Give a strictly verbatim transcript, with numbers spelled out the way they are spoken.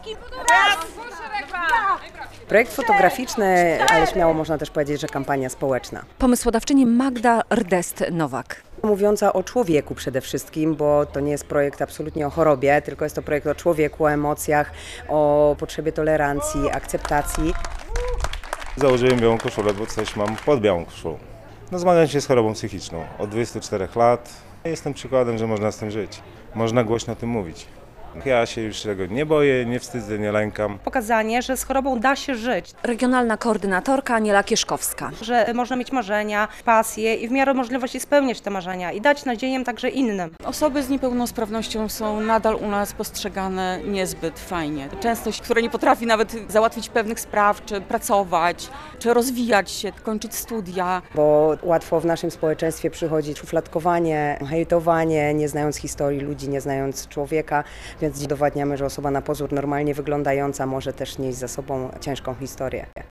Polski! Raz! Projekt fotograficzny, ale śmiało można też powiedzieć, że kampania społeczna. Pomysłodawczyni Magda Rdest-Nowak. Mówiąca o człowieku przede wszystkim, bo to nie jest projekt absolutnie o chorobie, tylko jest to projekt o człowieku, o emocjach, o potrzebie tolerancji, akceptacji. Założyłem białą koszulę, bo coś mam pod białą koszulą. No, zmagam się z chorobą psychiczną od dwudziestu czterech lat. Jestem przykładem, że można z tym żyć. Można głośno o tym mówić. Ja się już tego nie boję, nie wstydzę, nie lękam. Pokazanie, że z chorobą da się żyć, Regionalna koordynatorka Aniela Kieszkowska. że można mieć marzenia, pasje i w miarę możliwości spełniać te marzenia i dać nadzieję także innym. Osoby z niepełnosprawnością są nadal u nas postrzegane niezbyt fajnie. Częstość, która nie potrafi nawet załatwić pewnych spraw, czy pracować, czy rozwijać się, kończyć studia. Bo łatwo w naszym społeczeństwie przychodzi szufladkowanie, hejtowanie, nie znając historii ludzi, nie znając człowieka, więc udowadniamy, że osoba na pozór normalnie wyglądająca może też nieść za sobą ciężką historię.